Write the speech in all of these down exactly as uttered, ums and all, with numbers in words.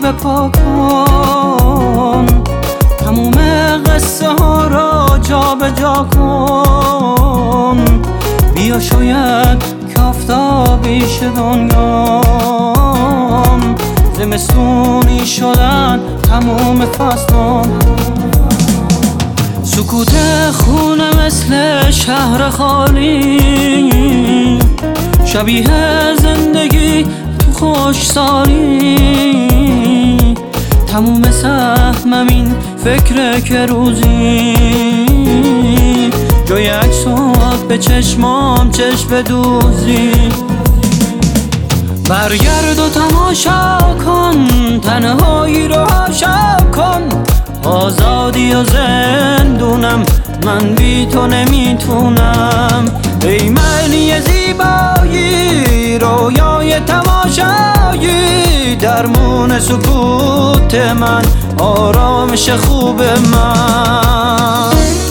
بپا کن، تموم قصه ها را جا به جا کن. بیا شاید که آفتابی شدنگام، زمستونی شدن تموم فصلان. سکوت خونه مثل شهر خالی، شبیه زندگی تو خوشسالی. تموم سهمم این فکره که روزی جای عکسات به چشمام چشم دوزی. برگرد و تماشا کن، تنهایی رو حاشا کن. آزادی و زندونم، من بی تو نمیتونم. ای معنی زیبایی، رویای تماشایی، درمون سکوت من، آرامش خوب من.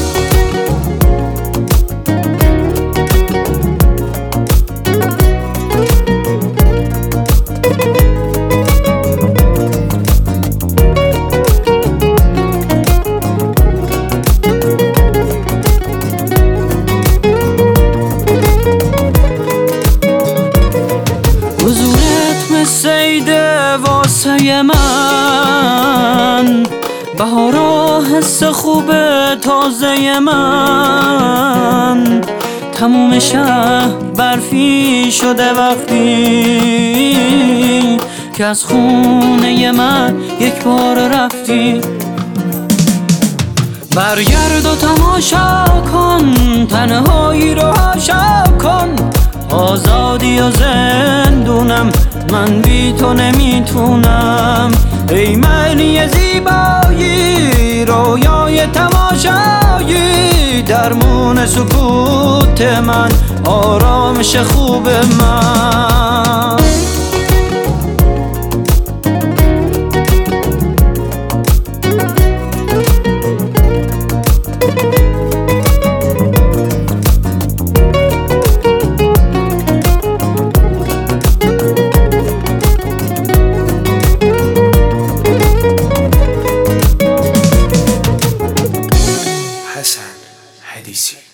سیده واسه من، بهارا حس خوب تازه من. تموم شهر برفی شده وقتی که از خونه من یک بار رفتی. برگرد و تماشا کن، تنهایی رو حاشا کن. آزادی و زندونم، من بی تو نمیتونم. ای معنی زیبایی، رویای تماشایی، درمون سکوت من، آرامش خوب من. حسن حدیثی.